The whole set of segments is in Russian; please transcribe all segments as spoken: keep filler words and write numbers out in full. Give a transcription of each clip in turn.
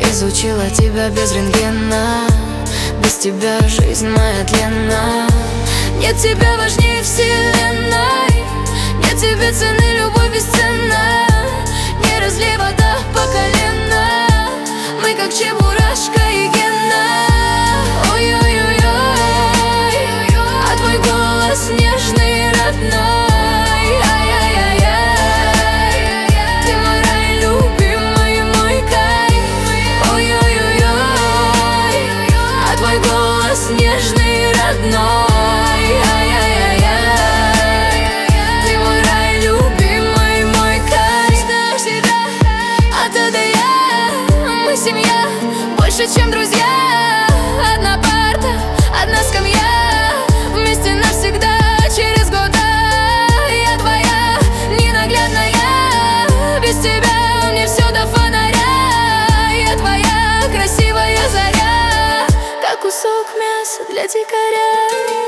Изучила тебя без рентгена, без тебя жизнь моя тленна. Нет тебя важнее вселенной, нет тебе цены, любовь бесценна. Не разлей вода по колено, мы как Чебурашка и Гена. Ой-ой-ой-ой, а твой голос нежный и родной. Ай-яй-яй-яй, ты мой рай, любимый, мой кайф. Ой-ой-ой-ой, а твой голос нежный и родной. Ай-яй-яй-яй, ты мой рай, любимый, мой кайф. Всегда от А до Я, мы семья, больше, чем друзья. Одна парта, одна скамья, вместе навсегда, через года. Я твоя, ненаглядная, без тебя мне все до фонаря. Я твоя, красивая заря, как кусок мяса для дикаря.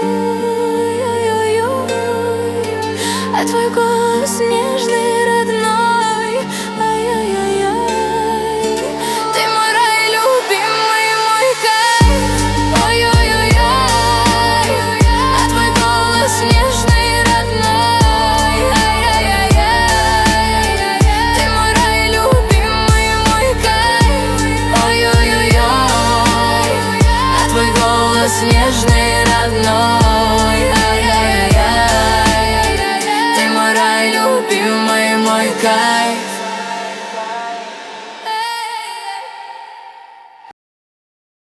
Ой-ой-ой-ой, а твой голос нежный и родной. Ай-яй-яй-яй, ты мой рай, любимый, мой кайф. Ой-ой-ой-ой, а твой голос нежный и родной. Ай-яй-яй-яй, ты мой рай, любимый, мой кайф. Ой-ой-ой-ой, а твой голос нежный и родной. Ай-яй-яй-яй, ты мой рай, любимый, мой кайф.